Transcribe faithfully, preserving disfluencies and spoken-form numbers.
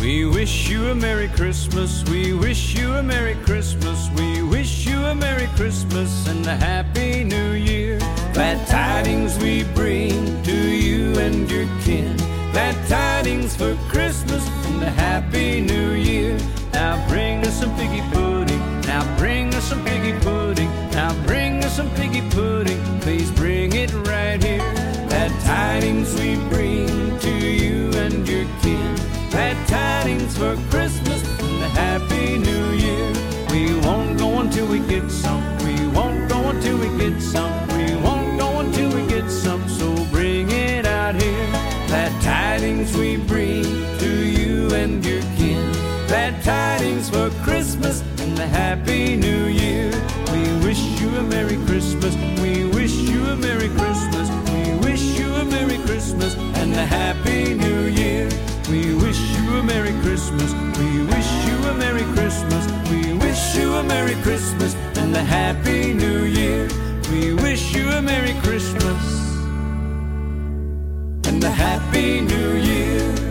We wish you a Merry Christmas, we wish you a Merry Christmas, we wish you a Merry Christmas and a Happy New Year. Glad tidings we bring to you and your kin, glad tidings for Christmas and a Happy New Year. Now bring us some piggy pudding, now bring us some piggy pudding, now bring us some piggy pudding, please bring it right here. Glad tidings we bring to you and your kin, glad tidings for Christmas and a Happy New Year. We won't go until we get some, we won't go until we get some, we won't go until we get some, so bring it out here. Glad tidings we bring to you and your kin, glad tidings for Christmas and a Happy New Year. We wish you a Merry Christmas, we wish you a Merry Christmas, we wish you a Merry Christmas and a Happy New Year. We wish you a Merry Christmas, we wish you a Merry Christmas, we wish you a Merry Christmas and a Happy New Year. We wish you a Merry Christmas and a Happy New Year.